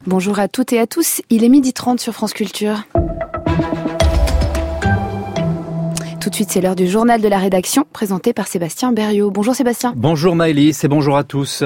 Bonjour à toutes et à tous, il est 12h30 sur France Culture. Tout de suite, c'est l'heure du journal de la rédaction, présenté par Sébastien Berriot. Bonjour Sébastien. Bonjour Maëlys et bonjour à tous.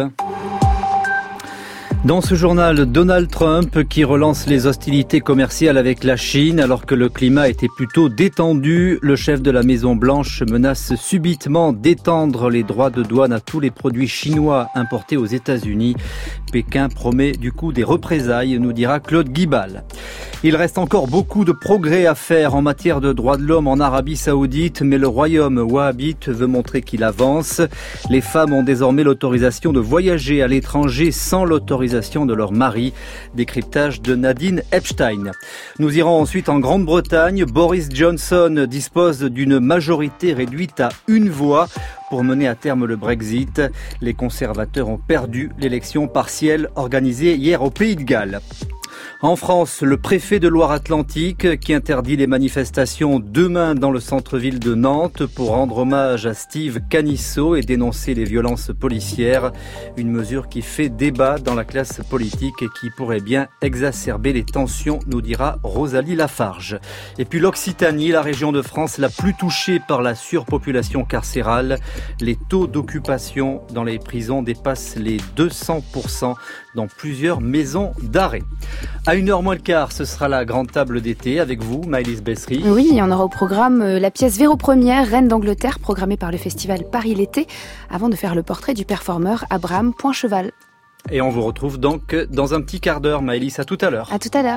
Dans ce journal, Donald Trump qui relance les hostilités commerciales avec la Chine alors que le climat était plutôt détendu. Le chef de la Maison-Blanche menace subitement d'étendre les droits de douane à tous les produits chinois importés aux États-Unis. Pékin promet du coup des représailles, nous dira Claude Guibal. Il reste encore beaucoup de progrès à faire en matière de droits de l'homme en Arabie Saoudite, mais le royaume wahhabite veut montrer qu'il avance. Les femmes ont désormais l'autorisation de voyager à l'étranger sans l'autorisation de leur mari. Décryptage de Nadine Epstein. Nous irons ensuite en Grande-Bretagne. Boris Johnson dispose d'une majorité réduite à une voix pour mener à terme le Brexit. Les conservateurs ont perdu l'élection partielle organisée hier au Pays de Galles. En France, le préfet de Loire-Atlantique qui interdit les manifestations demain dans le centre-ville de Nantes pour rendre hommage à Steve Canisso et dénoncer les violences policières. Une mesure qui fait débat dans la classe politique et qui pourrait bien exacerber les tensions, nous dira Rosalie Lafarge. Et puis l'Occitanie, la région de France la plus touchée par la surpopulation carcérale. Les taux d'occupation dans les prisons dépassent les 200% dans plusieurs maisons d'arrêt. À 1h moins le quart, ce sera la grande table d'été avec vous, Maëlys Bessery. Oui, il y en aura au programme la pièce Véro Première, Reine d'Angleterre, programmée par le festival Paris l'été, avant de faire le portrait du performeur Abraham Poincheval. Et on vous retrouve donc dans un petit quart d'heure, Maëlys. À tout à l'heure. À tout à l'heure.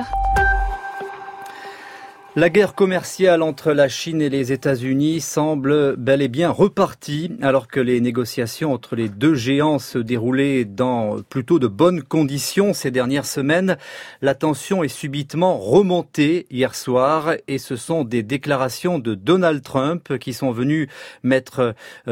La guerre commerciale entre la Chine et les États-Unis semble bel et bien repartie, alors que les négociations entre les deux géants se déroulaient dans plutôt de bonnes conditions ces dernières semaines. La tension est subitement remontée hier soir et ce sont des déclarations de Donald Trump qui sont venues mettre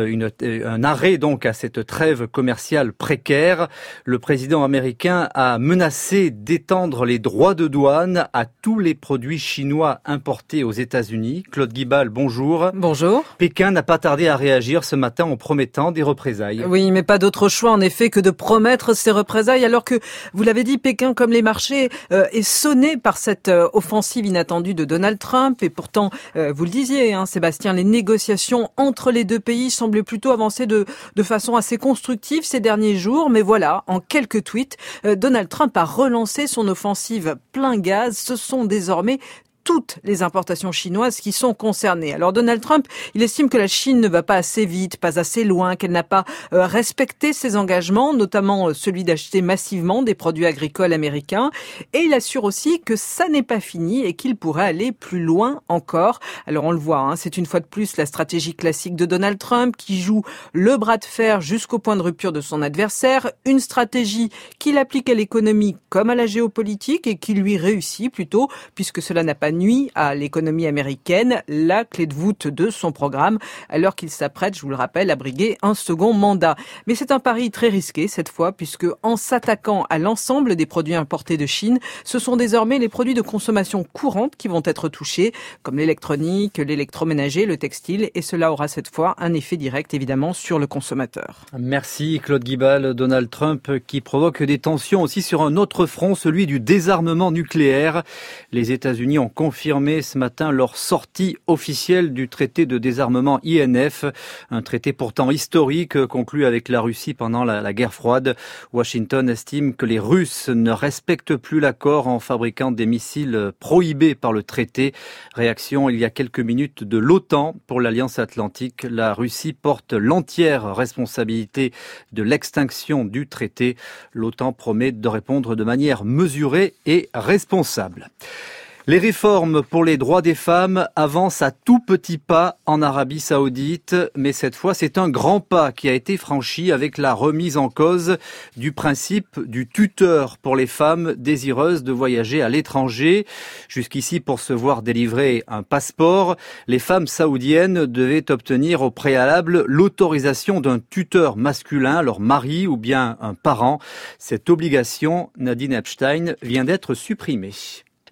un arrêt donc à cette trêve commerciale précaire. Le président américain a menacé d'étendre les droits de douane à tous les produits chinois importés aux États-Unis. Claude Guibal, bonjour. Bonjour. Pékin n'a pas tardé à réagir ce matin en promettant des représailles. Oui, mais pas d'autre choix en effet que de promettre ces représailles alors que, vous l'avez dit, Pékin, comme les marchés, est sonné par cette offensive inattendue de Donald Trump. Et pourtant, vous le disiez, Sébastien, les négociations entre les deux pays semblent plutôt avancer de façon assez constructive ces derniers jours. Mais voilà, en quelques tweets, Donald Trump a relancé son offensive plein gaz. Ce sont désormais toutes les importations chinoises qui sont concernées. Alors Donald Trump, il estime que la Chine ne va pas assez vite, pas assez loin, qu'elle n'a pas respecté ses engagements, notamment celui d'acheter massivement des produits agricoles américains. Et il assure aussi que ça n'est pas fini et qu'il pourrait aller plus loin encore. Alors on le voit, c'est une fois de plus la stratégie classique de Donald Trump qui joue le bras de fer jusqu'au point de rupture de son adversaire. Une stratégie qu'il applique à l'économie comme à la géopolitique et qui lui réussit plutôt, puisque cela n'a pas nuit à l'économie américaine, la clé de voûte de son programme, alors qu'il s'apprête, je vous le rappelle, à briguer un second mandat. Mais c'est un pari très risqué cette fois, puisque en s'attaquant à l'ensemble des produits importés de Chine, ce sont désormais les produits de consommation courante qui vont être touchés, comme l'électronique, l'électroménager, le textile, et cela aura cette fois un effet direct, évidemment, sur le consommateur. Merci Claude Guibal. Donald Trump qui provoque des tensions aussi sur un autre front, celui du désarmement nucléaire. Les États-Unis ont confirmé ce matin leur sortie officielle du traité de désarmement INF, un traité pourtant historique conclu avec la Russie pendant la guerre froide. Washington estime que les Russes ne respectent plus l'accord en fabriquant des missiles prohibés par le traité. Réaction il y a quelques minutes de l'OTAN pour l'Alliance Atlantique. La Russie porte l'entière responsabilité de l'extinction du traité. L'OTAN promet de répondre de manière mesurée et responsable. Les réformes pour les droits des femmes avancent à tout petits pas en Arabie Saoudite, mais cette fois c'est un grand pas qui a été franchi avec la remise en cause du principe du tuteur pour les femmes désireuses de voyager à l'étranger. Jusqu'ici, pour se voir délivrer un passeport, les femmes saoudiennes devaient obtenir au préalable l'autorisation d'un tuteur masculin, leur mari ou bien un parent. Cette obligation, Nadine Epstein, vient d'être supprimée.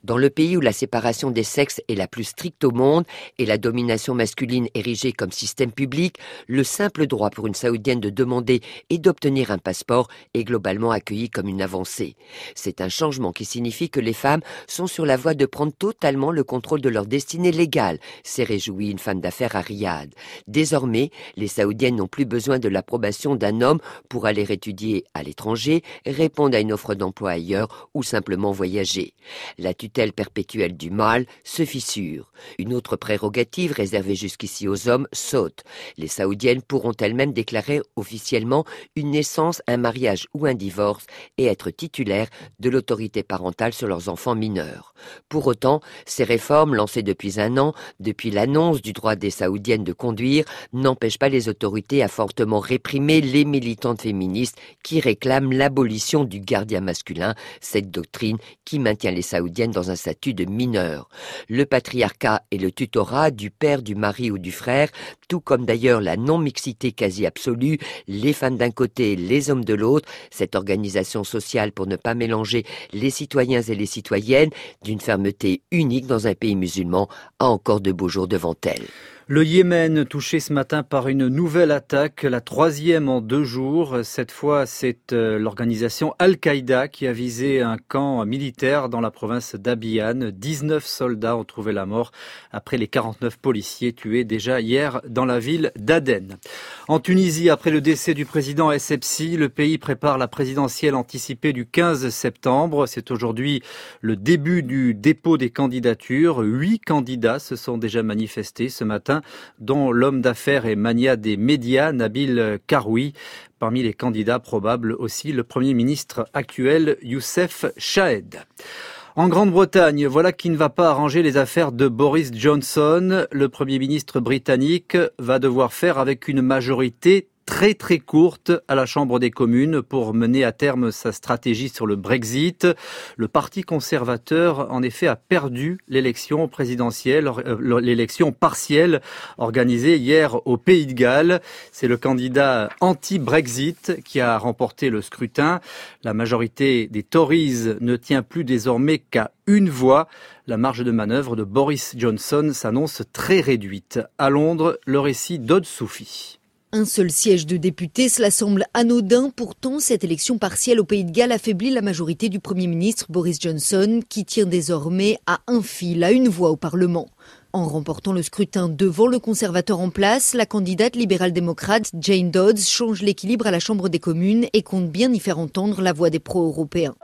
Dans le pays où la séparation des sexes est la plus stricte au monde et la domination masculine érigée comme système public, le simple droit pour une Saoudienne de demander et d'obtenir un passeport est globalement accueilli comme une avancée. C'est un changement qui signifie que les femmes sont sur la voie de prendre totalement le contrôle de leur destinée légale, s'est réjouie une femme d'affaires à Riyad. Désormais, les Saoudiennes n'ont plus besoin de l'approbation d'un homme pour aller étudier à l'étranger, répondre à une offre d'emploi ailleurs ou simplement voyager. La tutelle perpétuelle du mâle se fissure. Une autre prérogative réservée jusqu'ici aux hommes saute. Les Saoudiennes pourront elles-mêmes déclarer officiellement une naissance, un mariage ou un divorce et être titulaires de l'autorité parentale sur leurs enfants mineurs. Pour autant, ces réformes lancées depuis un an, depuis l'annonce du droit des Saoudiennes de conduire, n'empêchent pas les autorités à fortement réprimer les militantes féministes qui réclament l'abolition du gardien masculin, cette doctrine qui maintient les Saoudiennes dans un statut de mineur. Le patriarcat et le tutorat du père, du mari ou du frère, tout comme d'ailleurs la non-mixité quasi absolue, les femmes d'un côté, les hommes de l'autre, cette organisation sociale pour ne pas mélanger les citoyens et les citoyennes, d'une fermeté unique dans un pays musulman, a encore de beaux jours devant elle. Le Yémen, touché ce matin par une nouvelle attaque, la 3e en 2 jours. Cette fois, c'est l'organisation Al-Qaïda qui a visé un camp militaire dans la province d'Abyan. 19 soldats ont trouvé la mort après les 49 policiers tués déjà hier dans la ville d'Aden. En Tunisie, après le décès du président Essebsi, le pays prépare la présidentielle anticipée du 15 septembre. C'est aujourd'hui le début du dépôt des candidatures. 8 candidats se sont déjà manifestés ce matin, dont l'homme d'affaires et mania des médias, Nabil Karoui. Parmi les candidats probables aussi, le Premier ministre actuel, Youssef Chahed. En Grande-Bretagne, voilà qui ne va pas arranger les affaires de Boris Johnson. Le Premier ministre britannique va devoir faire avec une majorité très courte à la Chambre des communes pour mener à terme sa stratégie sur le Brexit. Le Parti conservateur, en effet, a perdu l'élection présidentielle, l'élection partielle organisée hier au Pays de Galles. C'est le candidat anti-Brexit qui a remporté le scrutin. La majorité des Tories ne tient plus désormais qu'à une voix. La marge de manœuvre de Boris Johnson s'annonce très réduite. À Londres, le récit d'Aude Soufi. Un seul siège de député, cela semble anodin. Pourtant, cette élection partielle au Pays de Galles affaiblit la majorité du Premier ministre Boris Johnson, qui tient désormais à un fil, à une voix au Parlement. En remportant le scrutin devant le conservateur en place, la candidate libérale-démocrate Jane Dodds change l'équilibre à la Chambre des communes et compte bien y faire entendre la voix des pro-européens.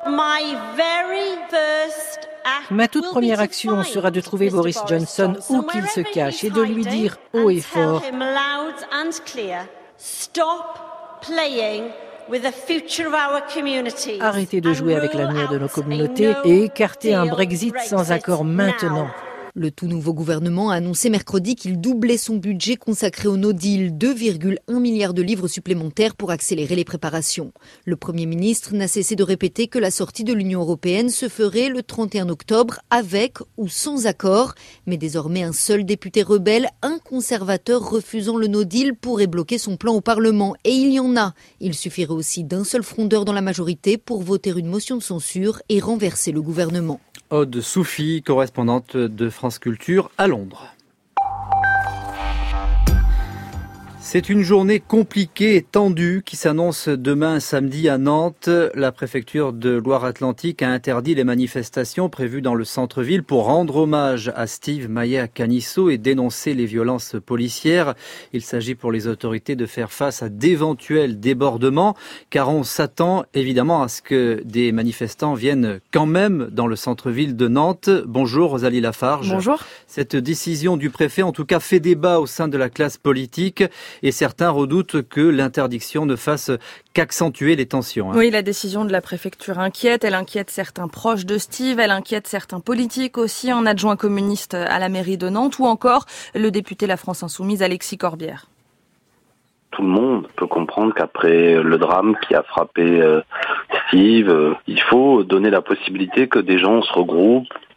Ma toute première action sera de trouver Boris Johnson où qu'il se cache et de lui dire haut et fort: arrêtez de jouer avec l'avenir de nos communautés et écartez un Brexit sans accord maintenant. Le tout nouveau gouvernement a annoncé mercredi qu'il doublait son budget consacré au No Deal, 2,1 milliards de livres supplémentaires pour accélérer les préparations. Le Premier ministre n'a cessé de répéter que la sortie de l'Union européenne se ferait le 31 octobre avec ou sans accord. Mais désormais, un seul député rebelle, un conservateur refusant le No Deal, pourrait bloquer son plan au Parlement. Et il y en a. Il suffirait aussi d'un seul frondeur dans la majorité pour voter une motion de censure et renverser le gouvernement. Aude Soufi, correspondante de France Culture à Londres. C'est une journée compliquée et tendue qui s'annonce demain samedi à Nantes. La préfecture de Loire-Atlantique a interdit les manifestations prévues dans le centre-ville pour rendre hommage à Steve Maia-Caniço et dénoncer les violences policières. Il s'agit pour les autorités de faire face à d'éventuels débordements, car on s'attend évidemment à ce que des manifestants viennent quand même dans le centre-ville de Nantes. Bonjour Rosalie Lafarge. Bonjour. Cette décision du préfet en tout cas fait débat au sein de la classe politique. Et certains redoutent que l'interdiction ne fasse qu'accentuer les tensions. Oui, la décision de la préfecture inquiète. Elle inquiète certains proches de Steve, elle inquiète certains politiques aussi, un adjoint communiste à la mairie de Nantes ou encore le député La France Insoumise Alexis Corbière. Tout le monde peut comprendre qu'après le drame qui a frappé Steve, il faut donner la possibilité que des gens se regroupent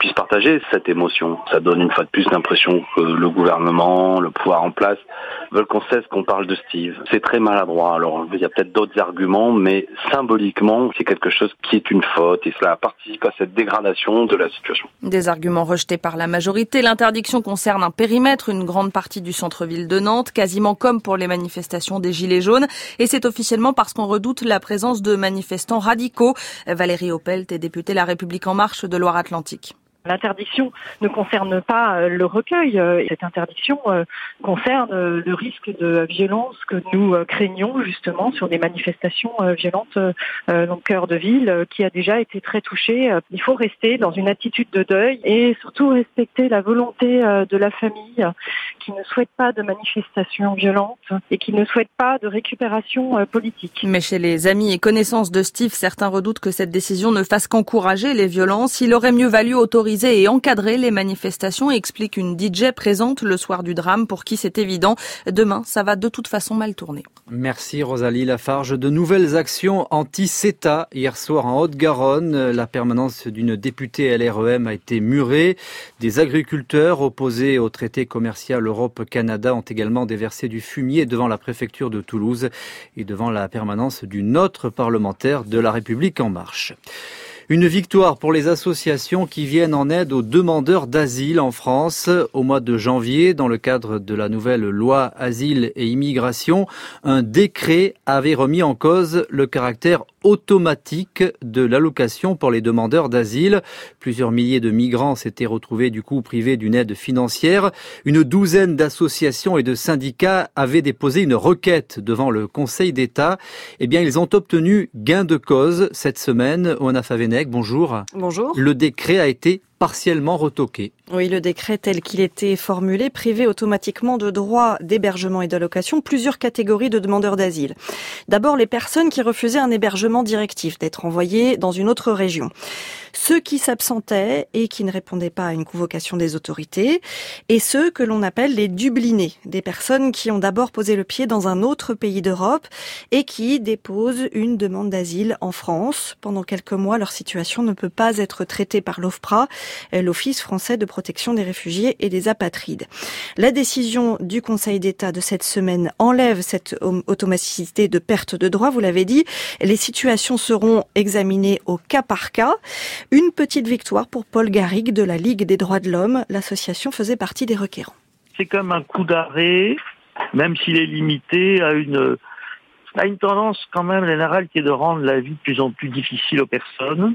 puisse partager cette émotion. Ça donne une fois de plus l'impression que le gouvernement, le pouvoir en place, veulent qu'on cesse qu'on parle de Steve. C'est très maladroit. Alors, il y a peut-être d'autres arguments, mais symboliquement, c'est quelque chose qui est une faute et cela participe à cette dégradation de la situation. Des arguments rejetés par la majorité. L'interdiction concerne un périmètre, une grande partie du centre-ville de Nantes, quasiment comme pour les manifestations des Gilets jaunes. Et c'est officiellement parce qu'on redoute la présence de manifestants radicaux. Valérie Opelt est députée La République En Marche de Loire-Atlantique. L'interdiction ne concerne pas le recueil. Cette interdiction concerne le risque de violence que nous craignons justement sur des manifestations violentes dans le cœur de ville qui a déjà été très touché. Il faut rester dans une attitude de deuil et surtout respecter la volonté de la famille qui ne souhaite pas de manifestations violentes et qui ne souhaite pas de récupération politique. Mais chez les amis et connaissances de Steve, certains redoutent que cette décision ne fasse qu'encourager les violences. Il aurait mieux valu autoriser et encadrer les manifestations, explique une DJ présente le soir du drame pour qui c'est évident. Demain, ça va de toute façon mal tourner. Merci Rosalie Lafarge. De nouvelles actions anti-CETA. Hier soir en Haute-Garonne, la permanence d'une députée LREM a été murée. Des agriculteurs opposés au traité commercial Europe-Canada ont également déversé du fumier devant la préfecture de Toulouse et devant la permanence d'une autre parlementaire de La République En Marche. Une victoire pour les associations qui viennent en aide aux demandeurs d'asile en France. Au mois de janvier, dans le cadre de la nouvelle loi Asile et Immigration, un décret avait remis en cause le caractère automatique de l'allocation pour les demandeurs d'asile. Plusieurs milliers de migrants s'étaient retrouvés du coup privés d'une aide financière. Une douzaine d'associations et de syndicats avaient déposé une requête devant le Conseil d'État. Eh bien, ils ont obtenu gain de cause cette semaine. Oana Favenec, bonjour. Bonjour. Le décret a été partiellement retoqué. Oui, le décret tel qu'il était formulé privait automatiquement de droits d'hébergement et d'allocation plusieurs catégories de demandeurs d'asile. D'abord, les personnes qui refusaient un hébergement directif, d'être envoyées dans une autre région. Ceux qui s'absentaient et qui ne répondaient pas à une convocation des autorités, et ceux que l'on appelle les dublinés, des personnes qui ont d'abord posé le pied dans un autre pays d'Europe et qui déposent une demande d'asile en France. Pendant quelques mois, leur situation ne peut pas être traitée par l'OFPRA, l'Office français de protection des réfugiés et des apatrides. La décision du Conseil d'État de cette semaine enlève cette automaticité de perte de droits, vous l'avez dit. Les situations seront examinées au cas par cas. Une petite victoire pour Paul Garrigue de la Ligue des droits de l'homme. L'association faisait partie des requérants. C'est comme un coup d'arrêt, même s'il est limité à une tendance quand même générale qui est de rendre la vie de plus en plus difficile aux personnes.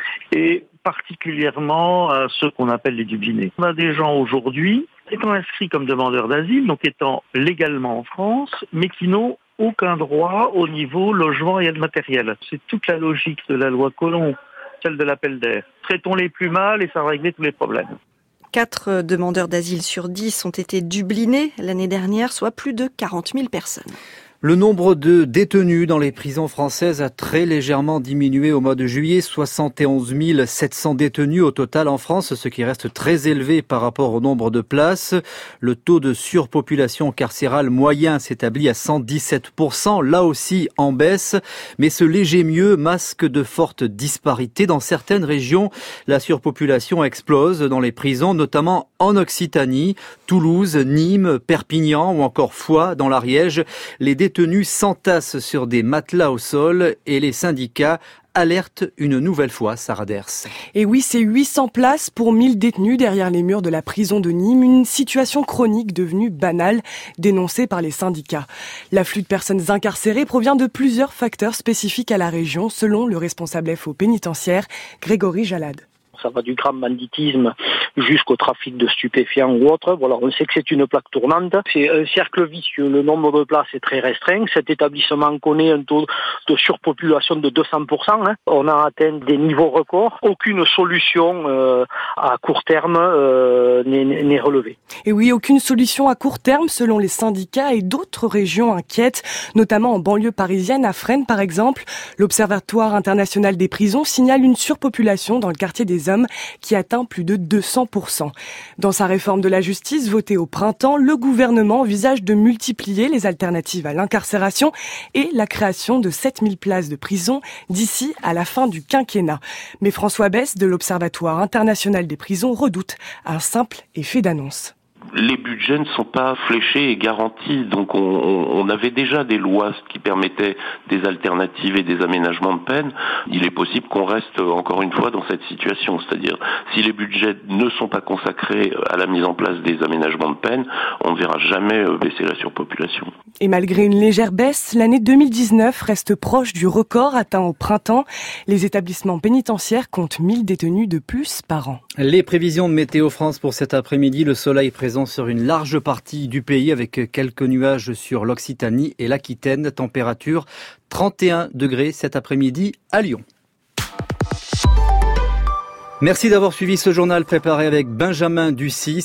Et particulièrement à ceux qu'on appelle les dublinés. On a des gens aujourd'hui étant inscrits comme demandeurs d'asile, donc étant légalement en France, mais qui n'ont aucun droit au niveau logement et matériel. C'est toute la logique de la loi Collomb, celle de l'appel d'air. Traitons-les plus mal et ça va régler tous les problèmes. 4 demandeurs d'asile sur 10 ont été dublinés l'année dernière, soit plus de 40 000 personnes. Le nombre de détenus dans les prisons françaises a très légèrement diminué au mois de juillet. 71 700 détenus au total en France, ce qui reste très élevé par rapport au nombre de places. Le taux de surpopulation carcérale moyen s'établit à 117%, là aussi en baisse. Mais ce léger mieux masque de fortes disparités. Dans certaines régions, la surpopulation explose dans les prisons, notamment en Occitanie, Toulouse, Nîmes, Perpignan ou encore Foix dans l'Ariège. Les détenus s'entassent sur des matelas au sol et les syndicats alertent une nouvelle fois, Sarah Ders. Et oui, c'est 800 places pour 1000 détenus derrière les murs de la prison de Nîmes, une situation chronique devenue banale, dénoncée par les syndicats. L'afflux de personnes incarcérées provient de plusieurs facteurs spécifiques à la région, selon le responsable FO pénitentiaire, Grégory Jalade. Ça va du grand banditisme jusqu'au trafic de stupéfiants ou autre. Voilà, on sait que c'est une plaque tournante. C'est un cercle vicieux. Le nombre de places est très restreint. Cet établissement connaît un taux de surpopulation de 200%. On a atteint des niveaux records. Aucune solution à court terme n'est relevée. Et oui, aucune solution à court terme selon les syndicats et d'autres régions inquiètes, notamment en banlieue parisienne, à Fresnes par exemple. L'Observatoire international des prisons signale une surpopulation dans le quartier des Hommes qui atteint plus de 200%. 100%. Dans sa réforme de la justice votée au printemps, le gouvernement envisage de multiplier les alternatives à l'incarcération et la création de 7000 places de prison d'ici à la fin du quinquennat. Mais François Besse de l'Observatoire international des prisons redoute un simple effet d'annonce. Les budgets ne sont pas fléchés et garantis, donc on avait déjà des lois qui permettaient des alternatives et des aménagements de peine. Il est possible qu'on reste encore une fois dans cette situation, c'est-à-dire si les budgets ne sont pas consacrés à la mise en place des aménagements de peine, on ne verra jamais baisser la surpopulation. Et malgré une légère baisse, l'année 2019 reste proche du record atteint au printemps. Les établissements pénitentiaires comptent 1000 détenus de plus par an. Les prévisions de Météo France pour cet après-midi, le soleil présent sur une large partie du pays avec quelques nuages sur l'Occitanie et l'Aquitaine. Température 31 degrés cet après-midi à Lyon. Merci d'avoir suivi ce journal préparé avec Benjamin Ducis.